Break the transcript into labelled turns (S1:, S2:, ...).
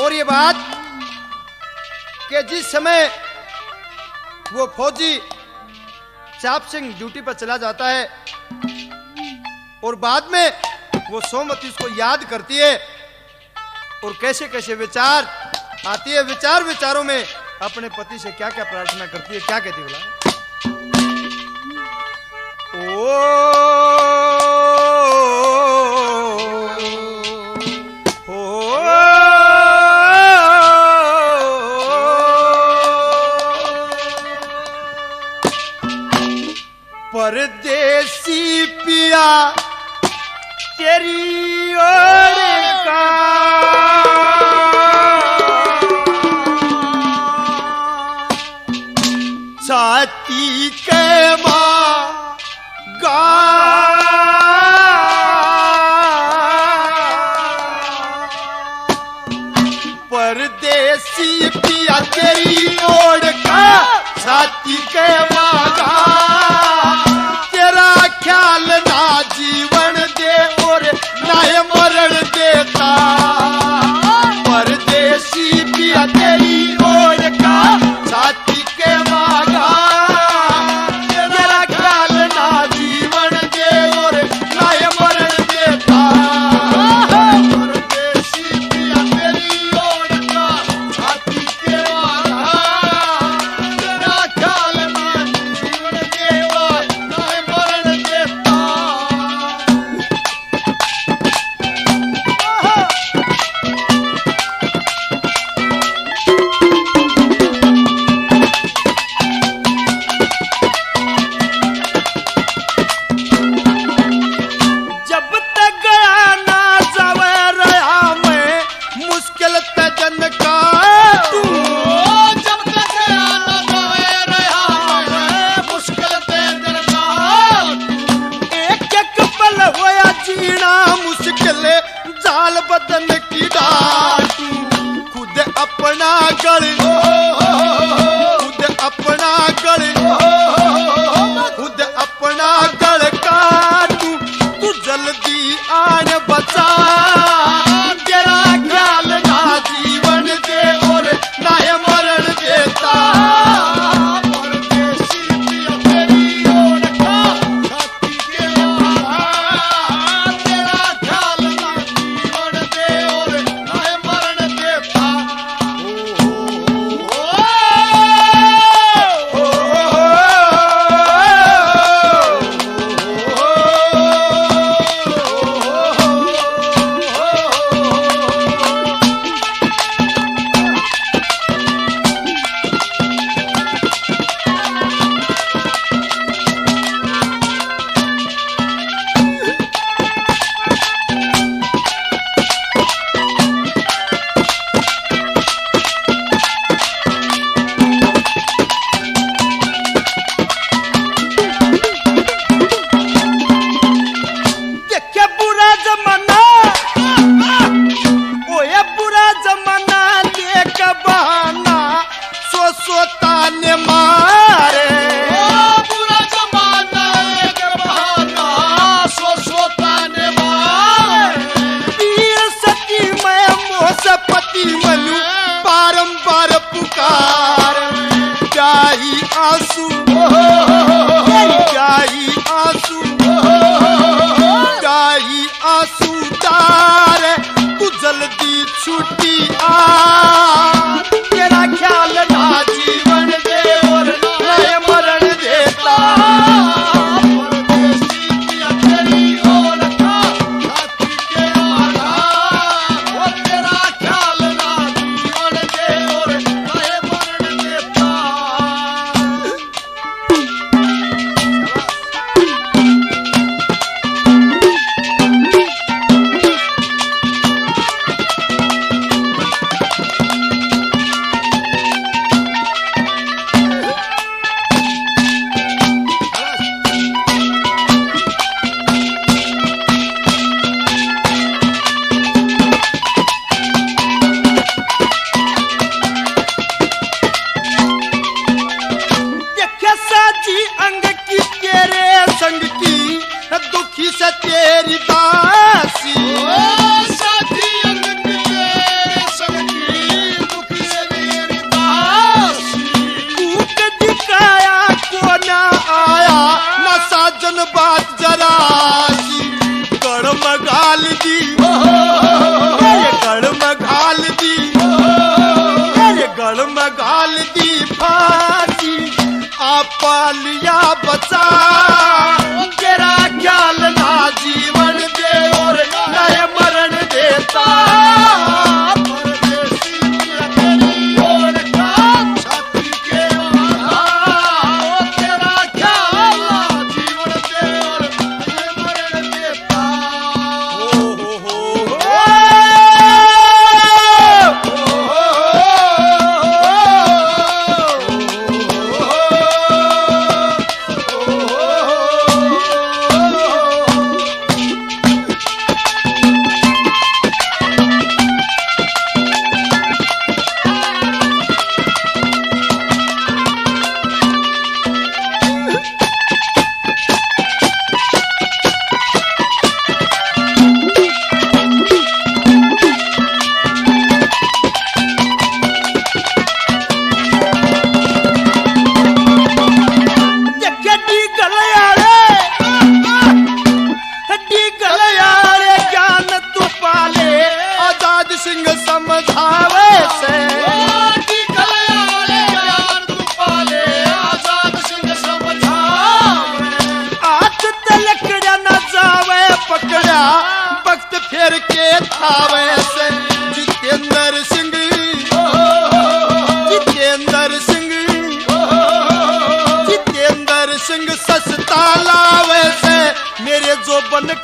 S1: और ये बात कि जिस समय वो फौजी चाप सिंह ड्यूटी पर चला जाता है और बाद में वो सोमवती उसको याद करती है और कैसे कैसे विचार आती है, विचारों में अपने पति से क्या क्या प्रार्थना करती है, क्या कहती है बोला, परदेसी पिया तेरी ओर का छाती के मांगा परदेसी पिया तेरी ओर का छाती के मांगा ख्याल ना जीवन दे और ना मरण देता परदेसी पिया तेरी ओर का छाती के मांगा तेरा ख्याल ना जीवन दे और ना मरण देता परदेसी पिया तेरी ओर का छाती के मांगा तेरा ख्याल ना जीवन दे और बदन की डाटू खुद अपना गल खुद अपना गल खुद अपना गल काटू तू जल्दी आन बचा तेरा ख्याल ना जीवन दे और ना मरण देता छुट्टी आ तेरा ख्याल ना जीवन दे और ना मरण देता परदेसी पिया तेरी ओर का छाती के मांगा वो तेरा ख्याल ना जीवन दे और ना मरण देता बन